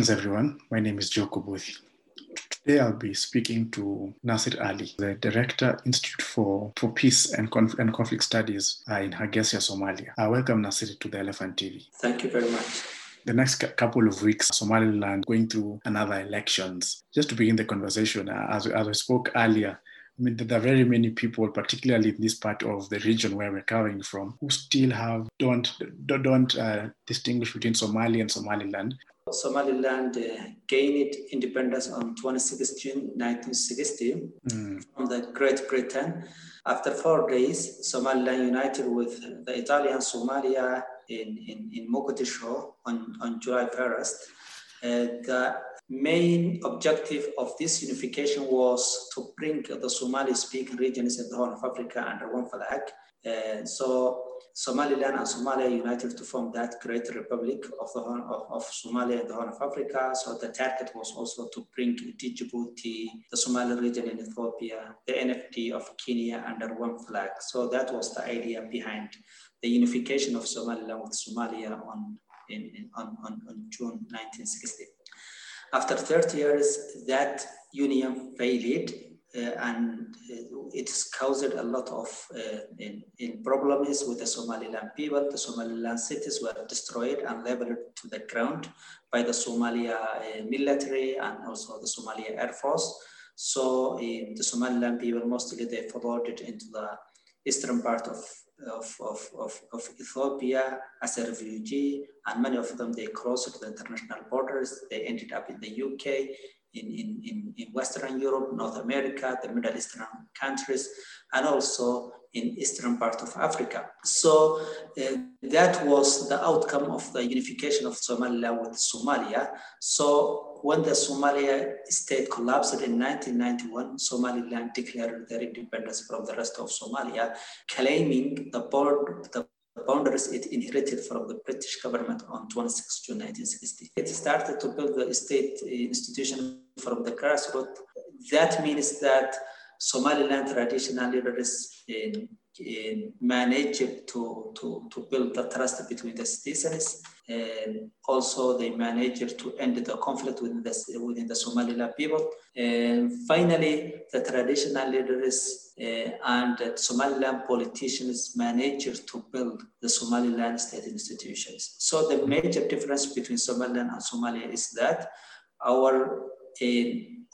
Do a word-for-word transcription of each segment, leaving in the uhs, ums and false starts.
Greetings, everyone. My name is Joe Kubuthi. Today I'll be speaking to Nasir Ali, the Director, Institute for, for Peace and, Conf- and Conflict Studies uh, in Hargeisa, Somalia. Uh, welcome, Nasir, to the Elephant T V. Thank you very much. The next couple of weeks, Somaliland going through another elections. Just to begin the conversation, uh, as, as I spoke earlier, I mean, there are very many people, particularly in this part of the region where we're coming from, who still have don't don't uh, distinguish between Somalia and Somaliland. Somaliland uh, gained independence on the twenty-sixth of June nineteen sixty mm. from the Great Britain. After four days, Somaliland united with the Italian Somalia in, in, in Mogadishu on, on July first. Uh, the main objective of this unification was to bring the Somali-speaking regions in the Horn of Africa under one flag. Uh, so Somaliland and Somalia united to form that great republic of the Horn of, of Somalia and the Horn of Africa. So the target was also to bring Djibouti, the Somali region in Ethiopia, the N F D of Kenya under one flag. So that was the idea behind the unification of Somaliland with Somalia on in, in on, on, on June nineteen sixty. After thirty years, that union failed. Uh, and uh, it's caused a lot of uh, in, in problems with the Somaliland people. The Somaliland cities were destroyed and leveled to the ground by the Somalia uh, military and also the Somalia Air Force. So uh, the Somaliland people, mostly they forwarded into the eastern part of, of, of, of, of Ethiopia as a refugee, and many of them, they crossed the international borders. They ended up in the U K, In, in, in Western Europe, North America, the Middle Eastern countries, and also in Eastern part of Africa. So uh, that was the outcome of the unification of Somalia with Somalia. So when the Somalia state collapsed in nineteen ninety-one, Somaliland declared their independence from the rest of Somalia, claiming the board, the boundaries it inherited from the British government on the twenty-sixth of June nineteen sixty. It started to build the state institution from the grassroots. That means that Somaliland traditional leaders in, in managed to, to, to build the trust between the citizens. And also they managed to end the conflict within the, within the Somaliland people. And finally, the traditional leaders uh, and the Somaliland politicians managed to build the Somaliland state institutions. So the major difference between Somaliland and Somalia is that our uh,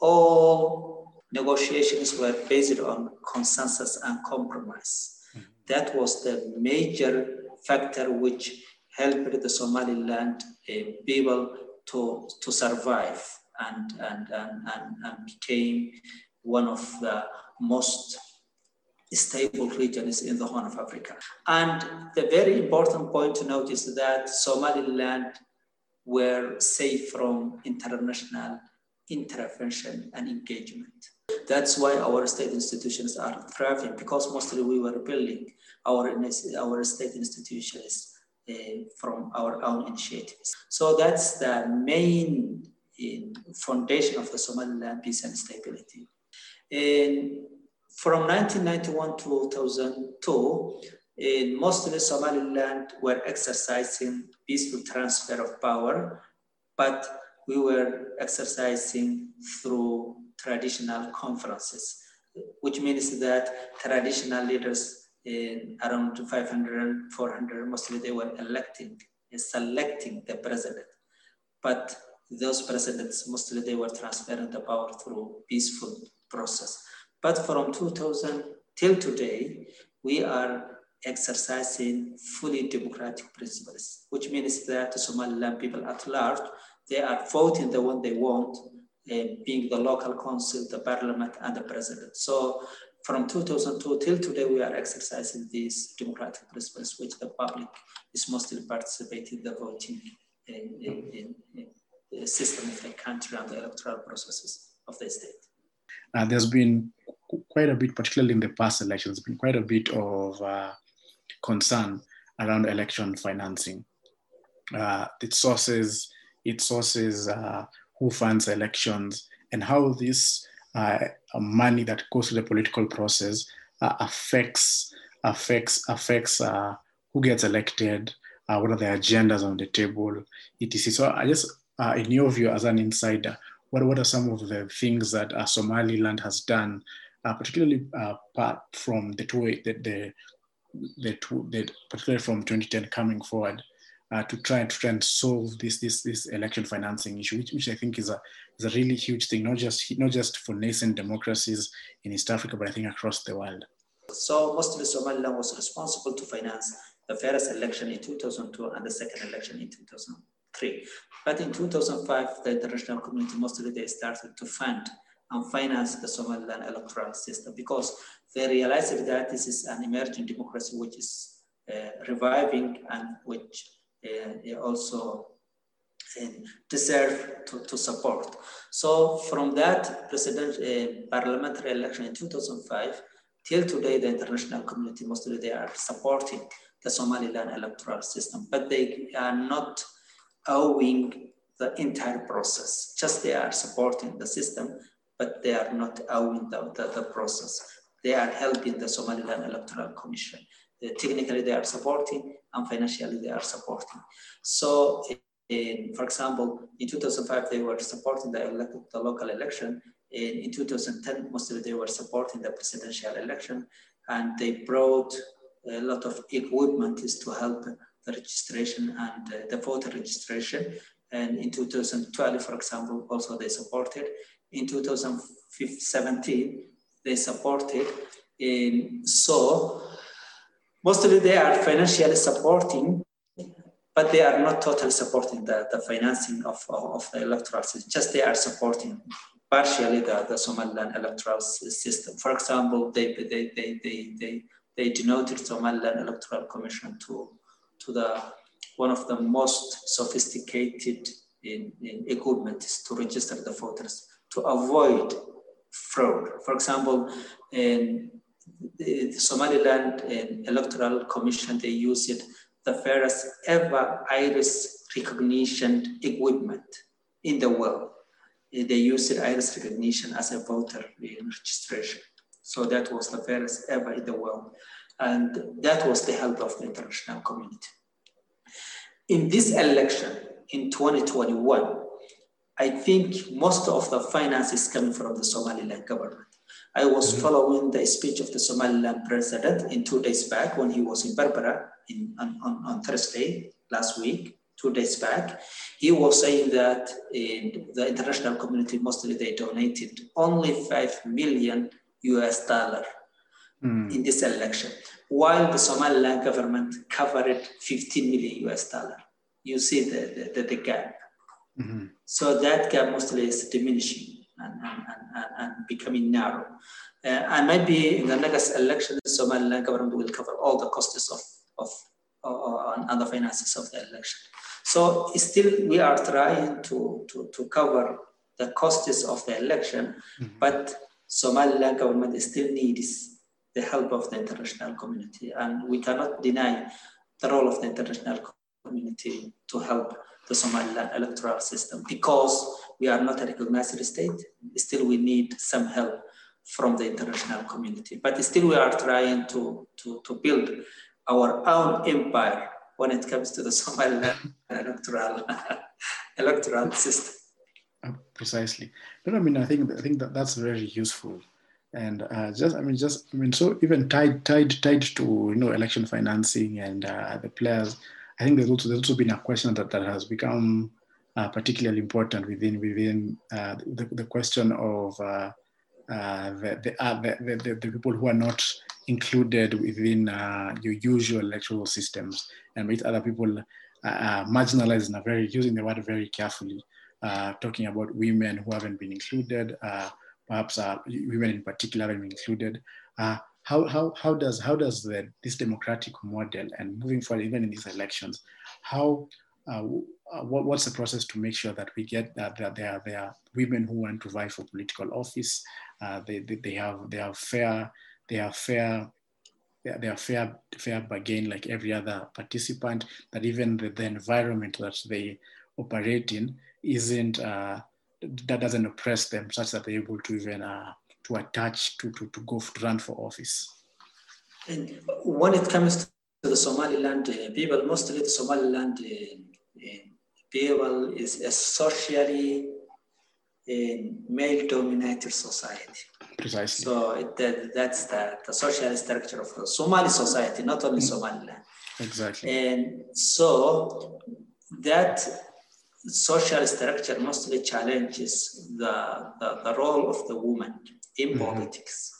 all negotiations were based on consensus and compromise. That was the major factor which helped the Somaliland uh, people to, to survive and, and, and, and, and became one of the most stable regions in the Horn of Africa. And the very important point to note is that Somaliland were safe from international intervention and engagement. That's why our state institutions are thriving, because mostly we were building our, our state institutions uh, from our own initiatives. So that's the main uh, foundation of the Somaliland peace and stability. And from nineteen ninety-one to two thousand two, in mostly Somaliland were exercising peaceful transfer of power, but we were exercising through traditional conferences, which means that traditional leaders in around five hundred, four hundred, mostly they were electing, selecting the president. But those presidents, mostly they were transferring the power through peaceful process. But from two thousand till today, we are exercising fully democratic principles, which means that the Somaliland people at large, they are voting the one they want, uh, being the local council, the parliament, and the president. So from two thousand two till today, we are exercising these democratic principles, which the public is mostly participating in the voting in, in, in, in the system of the country and the electoral processes of the state. Uh, there's been quite a bit, particularly in the past elections, there's been quite a bit of uh, concern around election financing. Uh, its sources, its sources, uh, who funds elections, and how this uh, money that goes to the political process uh, affects affects affects uh, who gets elected, uh, what are the agendas on the table, et cetera. So I just uh, in your view as an insider, what, what are some of the things that uh, Somaliland has done, uh, particularly uh, apart from the two, the, the, the, two, the particularly from twenty ten coming forward, uh, to try to try and solve this this this election financing issue, which, which I think is a is a really huge thing, not just not just for nascent democracies in East Africa, but I think across the world. So mostly Somaliland was responsible to finance the first election in two thousand two and the second election in two thousand three. But in two thousand five, the international community mostly they started to fund and finance the Somaliland electoral system because they realized that this is an emerging democracy which is uh, reviving and which uh, also uh, deserve to, to support. So from that president uh, parliamentary election in two thousand five till today, the international community mostly they are supporting the Somaliland electoral system, but they are not owing the entire process. Just they are supporting the system, but they are not owing the, the, the process. They are helping the Somaliland Electoral Commission. Uh, technically, they are supporting, and financially, they are supporting. So, in, for example, in two thousand five, they were supporting the, elect the local election. In, in two thousand ten, mostly they were supporting the presidential election, and they brought a lot of equipment to help the registration and uh, the voter registration. And in two thousand twelve, for example, also they supported. In two thousand seventeen, they supported. Um, so mostly they are financially supporting, but they are not totally supporting the, the financing of, of the electoral system. Just they are supporting partially the, the Somaliland electoral system. For example, they, they, they, they, they, they denoted Somaliland Electoral Commission to, to the one of the most sophisticated in, in equipment to register the voters to avoid fraud. For example, in the Somaliland Electoral Commission, they used the first ever iris recognition equipment in the world. They used iris recognition as a voter registration. So that was the first ever in the world. And that was the help of the international community. In this election in twenty twenty-one, I think most of the finance is coming from the Somaliland government. I was mm-hmm. following the speech of the Somaliland president in two days back when he was in Berbera in, on, on, on Thursday last week, two days back. He was saying that in the international community, mostly they donated only five million U S dollar mm. in this election, while the Somaliland government covered fifteen million U S dollar. You see the, the, the gap. Mm-hmm. So that gap mostly is diminishing and, and, and, and becoming narrow. Uh, and maybe in the next election, the Somaliland government will cover all the costs of, of uh, and the finances of the election. So still we are trying to, to, to cover the costs of the election, mm-hmm. but Somaliland government still needs the help of the international community. And we cannot deny the role of the international community to help the Somaliland electoral system because we are not a recognized state. Still we need some help from the international community. But still we are trying to, to, to build our own empire when it comes to the Somaliland electoral, electoral system. Uh, precisely. But I mean, I think I think that that's very useful, and uh, just I mean, just I mean, so even tied tied tied to you know election financing and uh, the players. I think there's also there's also been a question that, that has become uh, particularly important within within uh, the, the question of uh, uh, the, the, uh, the, the the people who are not included within uh, your usual electoral systems, and with other people uh, marginalized in a very using the word very carefully. Uh, talking about women who haven't been included, uh, perhaps uh, women in particular haven't been included. Uh, how, how, how does, how does the, this democratic model and moving forward, even in these elections, how, uh, what, what's the process to make sure that we get that, that there, are, there are women who want to vie for political office, uh, they, they, they have, they have fair, they have fair, they are fair, fair bargain like every other participant, that even the, the environment that they operate in isn't uh, that doesn't oppress them such that they're able to even uh, to attach to, to, to go to run for office. And when it comes to the Somaliland uh, people, mostly the Somaliland uh, uh, people is a socially a male-dominated society. Precisely. So it, that, that's the, the social structure of the Somali society, not only mm. Somaliland. Exactly. And so that social structure mostly challenges the, the, the role of the woman in mm-hmm. politics.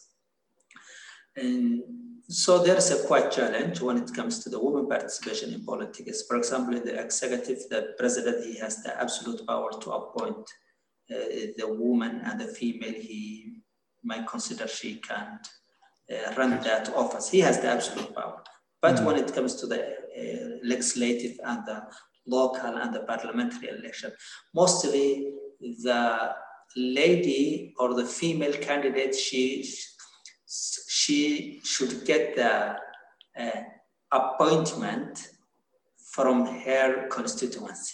And so there's a quite challenge when it comes to the woman participation in politics. For example, in the executive, the president, he has the absolute power to appoint uh, the woman and the female he might consider she can uh, run that office. He has the absolute power. But mm. when it comes to the uh, legislative and the local and the parliamentary election, mostly the lady or the female candidate, she she should get the uh, appointment from her constituency.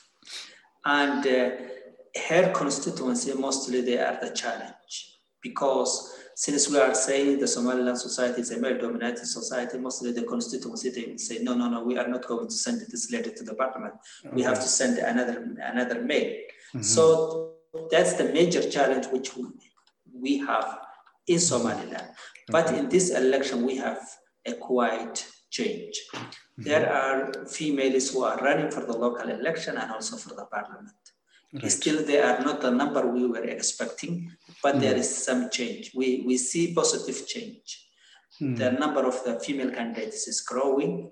And uh, her constituency, mostly they are the challenge, because since we are saying the Somaliland society is a male-dominated society, mostly the constituency, they will say, no, no, no, we are not going to send this lady to the parliament. Okay. We have to send another, another male. Mm-hmm. So that's the major challenge which we have in Somaliland. Okay. But in this election, we have a quite change. Mm-hmm. There are females who are running for the local election and also for the parliament. Right. Still, they are not the number we were expecting, but mm. there is some change. We, we see positive change. Mm. The number of the female candidates is growing,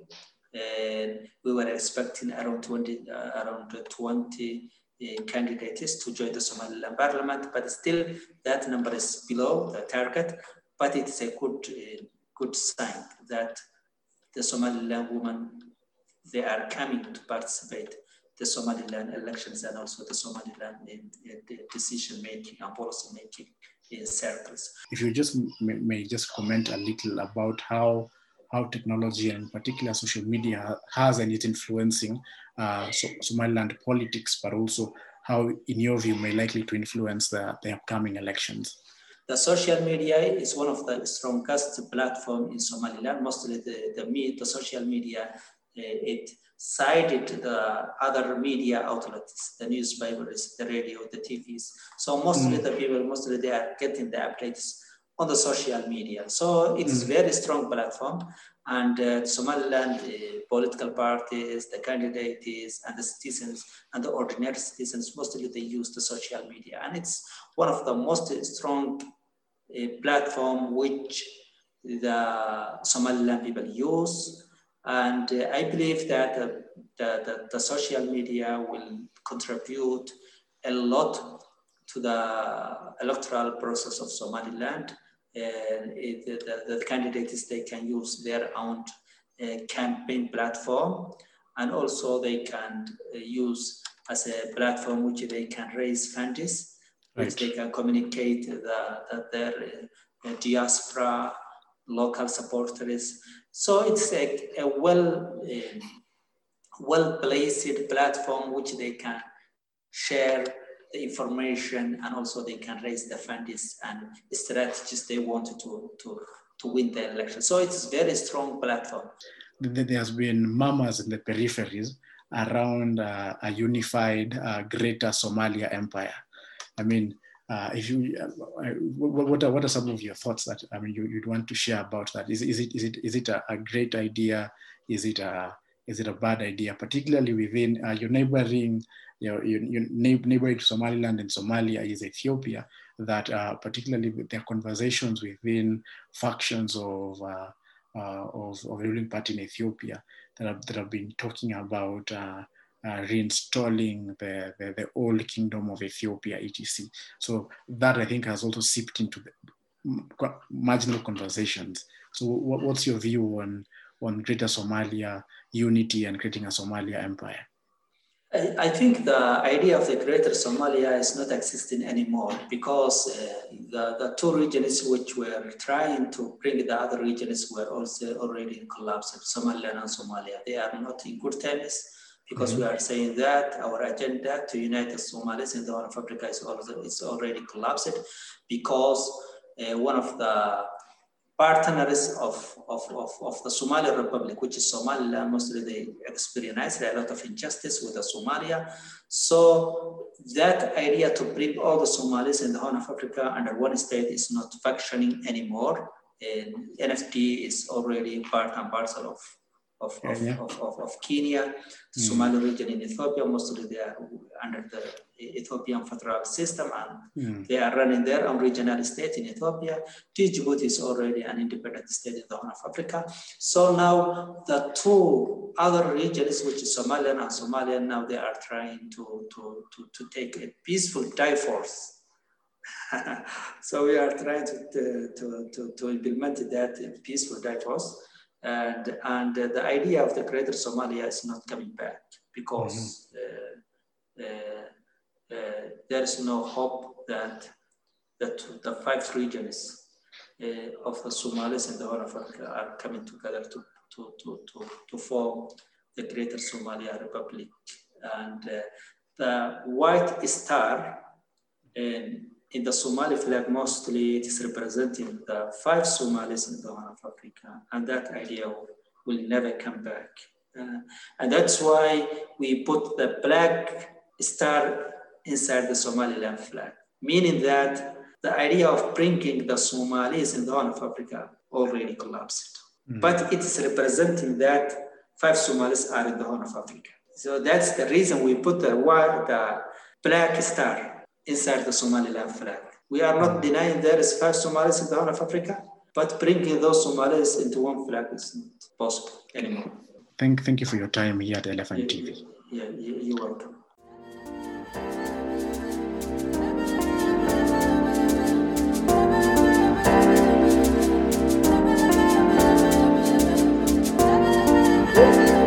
and we were expecting around twenty, uh, around twenty uh, candidates to join the Somaliland parliament, but still that number is below the target. But it's a good, uh, good sign that the Somaliland women, they are coming to participate the Somaliland elections and also the Somaliland in, in the decision-making and policy-making in circles. If you just may, may just comment a little about how how technology and in particular social media has and is influencing uh, so, Somaliland politics, but also how, in your view, may likely to influence the, the upcoming elections. The social media is one of the strongest platforms in Somaliland. Mostly the, the, the, the social media, uh, it sided the other media outlets, the newspapers, the radio, the T Vs. So mostly mm. the people, mostly they are getting the updates on the social media. So it is mm. very strong platform, and uh, Somaliland uh, political parties, the candidates, and the citizens, and the ordinary citizens, mostly they use the social media. And it's one of the most strong uh, platform which the Somaliland people use. And uh, I believe that uh, the, the, the social media will contribute a lot to the electoral process of Somaliland. And it, the, the candidates, they can use their own uh, campaign platform, and also they can uh, use as a platform which they can raise funds, right. which they can communicate the, the, their uh, diaspora, local supporters. So it's a, a well, uh, well-placed platform which they can share the information, and also they can raise the funds and strategies they wanted to, to, to win the election. So it's a very strong platform. There has been murmurs in the peripheries around uh, a unified uh, greater Somalia empire. I mean, uh, if you, uh, what, what, are, what are some of your thoughts that I mean you, you'd want to share about that? Is, is it is it is it a, a great idea? Is it a is it a bad idea, particularly within uh, your neighboring? Your, your, your neighboring Somaliland and Somalia is Ethiopia, that uh, particularly with their conversations within factions of, uh, uh, of, of the ruling party in Ethiopia that have, that have been talking about uh, uh, reinstalling the, the, the old kingdom of Ethiopia, et cetera. So that I think has also seeped into the marginal conversations. So what, what's your view on, on Greater Somalia unity and creating a Somalia empire? I think the idea of the Greater Somalia is not existing anymore, because uh, the, the two regions which were trying to bring the other regions were also already in collapse, Somaliland and Somalia. They are not in good terms, because mm-hmm. we are saying that our agenda to unite the Somalis in the Horn of Africa is, also, is already collapsed, because uh, one of the partners of, of, of, of the Somali Republic, which is Somaliland. Mostly they experienced a lot of injustice with the Somalia. So that idea to bring all the Somalis in the Horn of Africa under one state is not functioning anymore. And N F D is already part and parcel of Of, of, yeah. of, of, of Kenya, mm. Somali region in Ethiopia. Mostly they are under the Ethiopian federal system, and mm. they are running their own regional state in Ethiopia. Djibouti is already an independent state in the Horn of Africa. So now the two other regions, which is Somaliland and Somalia, now they are trying to, to, to, to take a peaceful divorce. So we are trying to, to, to, to implement that peaceful divorce. And, and uh, the idea of the Greater Somalia is not coming back because mm-hmm. uh, uh, uh, there is no hope that, that the five regions uh, of the Somalis and the Horn of Africa are coming together to, to, to, to, to form the Greater Somalia Republic. And uh, the white star in, in the Somali flag, mostly it is representing the five Somalis in the Horn of Africa, and that idea will never come back. Uh, and that's why we put the black star inside the Somaliland flag, meaning that the idea of bringing the Somalis in the Horn of Africa already collapsed. Mm. But it is representing that five Somalis are in the Horn of Africa. So that's the reason we put the, the black star inside the Somaliland flag. We are not denying there is five Somalis in the Horn of Africa, but bringing those Somalis into one flag is not possible anymore. Thank, thank you for your time here at Elephant yeah, T V. Yeah, yeah, you're welcome.